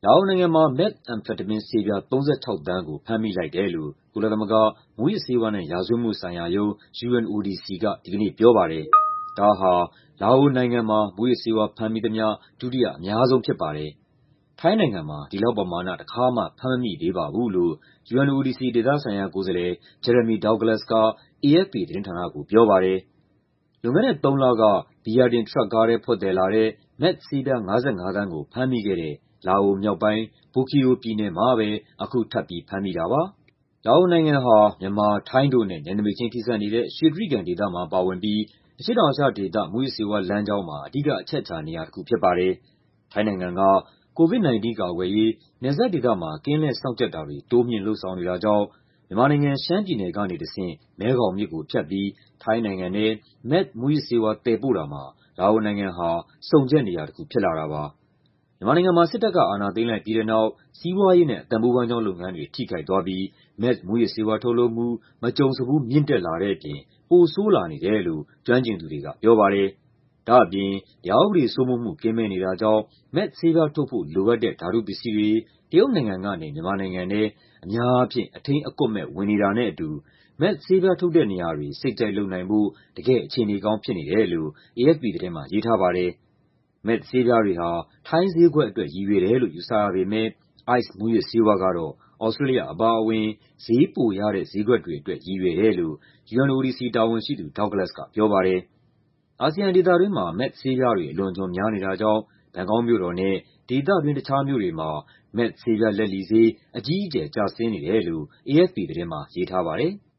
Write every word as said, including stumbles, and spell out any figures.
လာအိုနိုင်ငံမှာ methamphetamine ဆေးပြား ၃၆ သန်းကို ဖမ်းမိလိုက်တယ်လို့ ကုလသမဂ္ဂ မူးယစ်ဆေးဝါးနဲ့ ရာဇဝတ်မှုဆိုင်ရာရုံး U N O D C က ဒီကနေ့ပြောပါတယ်။ ဒါဟာ လာအိုနိုင်ငံမှာ မူးယစ်ဆေးဝါး ဖမ်းမိသမျှ ဒုတိယအများဆုံးဖြစ်ပါတယ်။ ထိုင်းနိုင်ငံမှာ ဒီလောက်ပမာဏ တခါမှ ဖမ်းမမိသေးပါဘူးလို့ U N O D C ဒေသဆိုင်ရာကိုယ်စားလှယ် Jeremy Douglas က A F P သတင်းဌာနကို ပြောပါတယ်။ လွန်ခဲ့တဲ့သုံးလက ဘီယာတင် ထရပ်ကားထဲ ဖွက်သယ်လာတဲ့ meth ဆေးပြား ၅၅ သန်းကို ဖမ်းမိခဲ့တဲ့ လာအိုမြောက်ပိုင်း၊ Bokeo ပြည်နယ်မှာပဲ အခု ထပ်ပြီး ဖမ်းမိတာပါ။ လာအိုနိုင်ငံဟာ မြန်မာ၊ ထိုင်းတို့နဲ့ နယ်နိမိတ်ချင်းထိစပ်နေတဲ့ ရွှေတြိဂံဒေသမှာပါဝင်ပြီး အရှေ့တောင်အာရှဒေသ မူးယစ်ဆေးဝါးလမ်းကြောင်းမှာ အဓိကအချက်အခြာနေရာတခုဖြစ်ပါတယ်။ ထိုင်းနိုင်ငံက COVID ၁၉ ကာကွယ်ရေး နယ်စပ်ဒေသမှာ ကင်းလှည့်စောင့်ကြပ်တာတွေ တိုးမြှင့်လုပ်ဆောင်နေတာကြောင့် မြန်မာနိုင်ငံ၊ ရှမ်းပြည်နယ်ကနေတဆင့် မဲခေါင်မြစ်ကိုဖြတ်ပြီး ထိုင်းနိုင်ငံထဲ meth မူးယစ်ဆေးဝါး သယ်ပို့တာမှာ လာအိုနိုင်ငံဟာ ဆုံချက်နေရာတခု ဖြစ်လာတာပါ။ မြန်မာနိုင်ငံမှာ စစ်တပ်က အာဏာသိမ်းလိုက်ပြီးတဲ့နောက် စီးပွားရေးနဲ့ အသက်မွေးဝမ်းကျောင်းလုပ်ငန်းတွေ ထိခိုက်သွားပြီး meth မူးယစ်ဆေးဝါး ထုတ်လုပ်မှု မကြုံစဖူး မြင့်တက်လာတဲ့အပြင် ပိုဆိုးလာနေတယ်လို့ ကျွမ်းကျင်သူတွေကပြောပါတယ်။ ဒါ့အပြင် တရားဥပဒေစိုးမိုးမှု ကင်းမဲ့နေတာကြောင့် meth ဆေးပြားထုတ်ဖို့ လိုအပ်တဲ့ ဓာတုပစ္စည်းတွေ တရုတ်နိုင်ငံကနေ မြန်မာနိုင်ငံထဲ အများအားဖြင့် အထိန်းအကွပ်မဲ့ ဝင်နေတာနဲ့အတူ meth ဆေးပြားထုတ်တဲ့နေရာတွေ စိတ်ကြိုက်လုပ်နိုင်ဖို့ တကယ့်အခြေအနေကောင်း ဖြစ်နေတယ်လို့ A F P သတင်းမှာ ရေးထားပါတယ်။ meth ဆေးပြားတွေဟာ ထိုင်းဈေးကွက်အတွက် ရည်ရွယ်တယ်လို့ ယူဆရပေမယ့် ice မူးယစ်ဆေးဝါးကတော့ သြစတြေးလျအပါအဝင် ဈေးပိုရတဲ့ ဈေးကွက်တွေအတွက် ရည်ရွယ်တယ်လို့ U N O D C တာဝန်ရှိသူ Douglas ကပြောပါတယ်။ အာဆီယံဒေသတွင်းမှာ meth ဆေးပြားတွေ အလွန်အကျွံများနေတာကြောင့် ဘန်ကောက်မြို့တော်နဲ့ ဒေသတွင်း တခြားမြို့တွေမှာ meth ဆေးပြား လက်လီဈေး အကြီးအကျယ် ကျဆင်းနေတယ်လို့ A F P သတင်းမှာ ရေးထားပါတယ်။